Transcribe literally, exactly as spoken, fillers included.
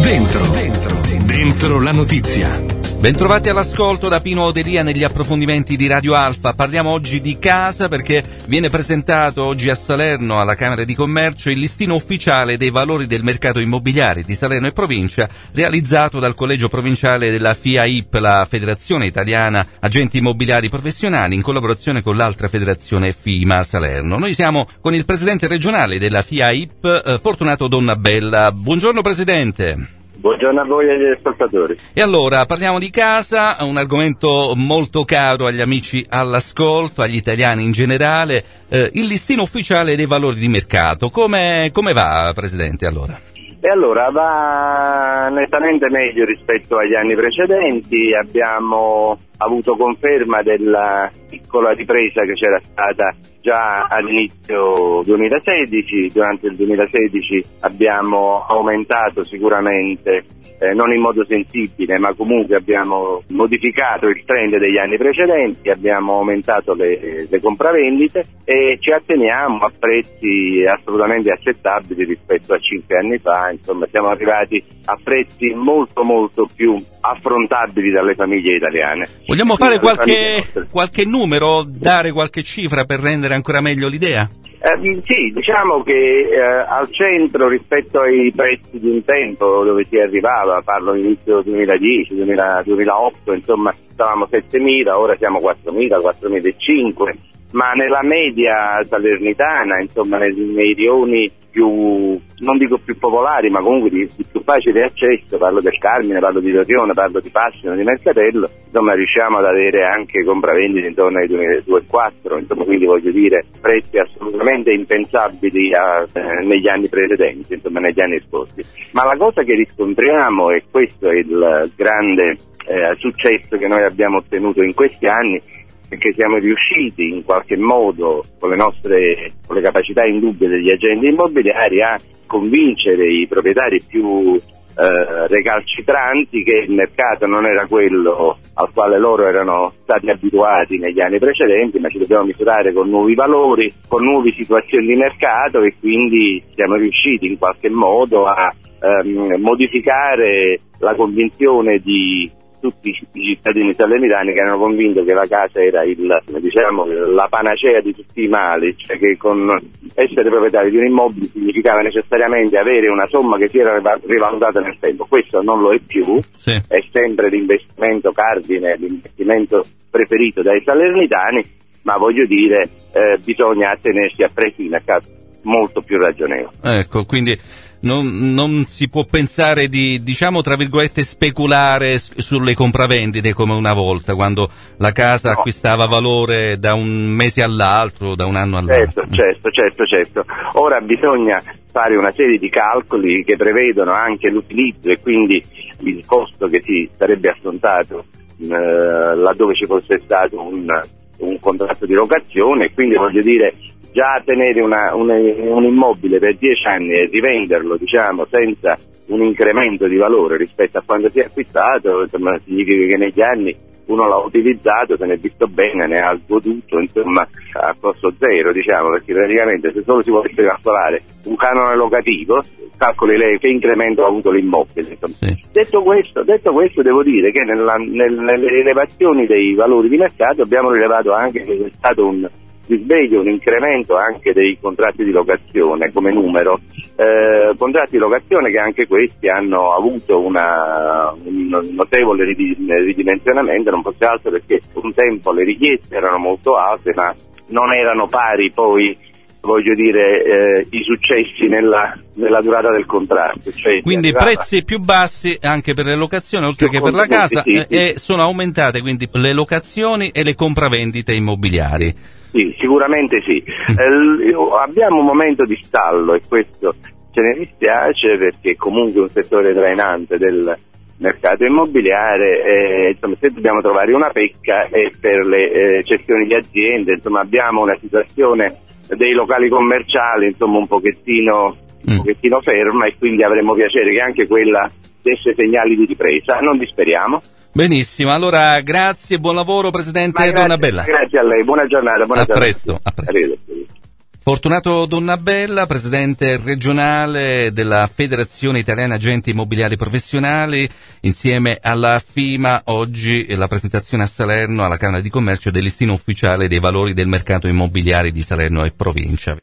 Dentro, dentro, dentro la notizia. Bentrovati all'ascolto da Pino Odelia negli approfondimenti di Radio Alfa. Parliamo oggi di casa perché viene presentato oggi a Salerno alla Camera di Commercio il listino ufficiale dei valori del mercato immobiliare di Salerno e provincia realizzato dal Collegio Provinciale della F I A I P, la Federazione Italiana Agenti Immobiliari Professionali, in collaborazione con l'altra federazione FIMA Salerno. Noi siamo con il presidente regionale della F I A I P, eh, Fortunato Donnabella. Buongiorno Presidente. Buongiorno a voi e agli ascoltatori. E allora, parliamo di casa, un argomento molto caro agli amici all'ascolto, agli italiani in generale, eh, il listino ufficiale dei valori di mercato. Come, come va, Presidente, allora? E allora va nettamente meglio rispetto agli anni precedenti, abbiamo avuto conferma della piccola ripresa che c'era stata già all'inizio duemilasedici. Durante il duemilasedici abbiamo aumentato sicuramente, eh, non in modo sensibile, ma comunque abbiamo modificato il trend degli anni precedenti, abbiamo aumentato le, le compravendite e ci atteniamo a prezzi assolutamente accettabili rispetto a cinque anni fa. Insomma, siamo arrivati a prezzi molto molto più affrontabili dalle famiglie italiane. Vogliamo fare qualche, qualche numero, dare qualche cifra per rendere ancora meglio l'idea? Eh, sì, diciamo che eh, al centro rispetto ai prezzi di un tempo dove si arrivava, parlo inizio duemiladieci, duemila, duemilaotto, insomma stavamo settemila, ora siamo quattromila, quattromilacinquecento, ma nella media salernitana, insomma nei, nei rioni più, non dico più popolari, ma comunque di, di più facile accesso, parlo del Carmine, parlo di Rorione, parlo di Passino, di Mercatello, insomma riusciamo ad avere anche compravendite intorno ai duemilaquattro, insomma, quindi voglio dire prezzi assolutamente impensabili a, eh, negli anni precedenti, insomma negli anni scorsi. Ma la cosa che riscontriamo, e questo è il grande eh, successo che noi abbiamo ottenuto in questi anni, perché siamo riusciti in qualche modo, con le nostre con le capacità indubbie degli agenti immobiliari, a convincere i proprietari più eh, recalcitranti che il mercato non era quello al quale loro erano stati abituati negli anni precedenti, ma ci dobbiamo misurare con nuovi valori, con nuove situazioni di mercato, e quindi siamo riusciti in qualche modo a ehm, modificare la convinzione di tutti i cittadini salernitani, che erano convinti che la casa era il, diciamo, la panacea di tutti i mali, cioè che con essere proprietari di un immobile significava necessariamente avere una somma che si era rivalutata nel tempo. Questo non lo è più, sì. È sempre l'investimento cardine, l'investimento preferito dai salernitani, ma voglio dire eh, bisogna attenersi a prezzi di mercato molto più ragionevoli. Ecco, quindi Non, non si può pensare di, diciamo, tra virgolette, speculare sulle compravendite come una volta, quando la casa no. acquistava valore da un mese all'altro, da un anno all'altro. Certo, certo, certo, certo. Ora bisogna fare una serie di calcoli che prevedono anche l'utilizzo e quindi il costo che si sarebbe affrontato eh, laddove ci fosse stato un, un contratto di locazione, e quindi voglio dire, già tenere una, un, un immobile per dieci anni e rivenderlo, diciamo, senza un incremento di valore rispetto a quando si è acquistato, insomma, significa che negli anni uno l'ha utilizzato, se ne è visto bene, ne ha goduto, insomma, a costo zero, diciamo, perché praticamente se solo si volesse calcolare un canone locativo, calcoli lei che incremento ha avuto l'immobile. Sì. Detto questo, detto questo, devo dire che nella, nel, nelle rilevazioni dei valori di mercato abbiamo rilevato anche che c'è stato un risveglio, un incremento anche dei contratti di locazione come numero, eh, contratti di locazione che anche questi hanno avuto una, un notevole ridimensionamento, non fosse altro perché un tempo le richieste erano molto alte, ma non erano pari poi, voglio dire, eh, i successi nella, nella durata del contratto. Cioè, quindi arrivava... prezzi più bassi anche per le locazioni oltre che per la casa, sì, sì. E sono aumentate quindi le locazioni e le compravendite immobiliari. Sì, sicuramente sì. Eh, abbiamo un momento di stallo e questo ce ne dispiace, perché comunque un settore trainante del mercato immobiliare, eh, insomma, se dobbiamo trovare una pecca è per le eh, cessioni di aziende, insomma abbiamo una situazione dei locali commerciali insomma un pochettino, un pochettino ferma, e quindi avremmo piacere che anche quella desse segnali di ripresa, non disperiamo. Benissimo, allora grazie, buon lavoro Presidente Donnabella. Grazie a lei, buona giornata. Buona a giornata. Presto, a presto. Fortunato Donnabella, presidente regionale della Federazione Italiana Agenti Immobiliari Professionali, insieme alla F I M A, oggi la presentazione a Salerno alla Camera di Commercio del listino ufficiale dei valori del mercato immobiliare di Salerno e provincia.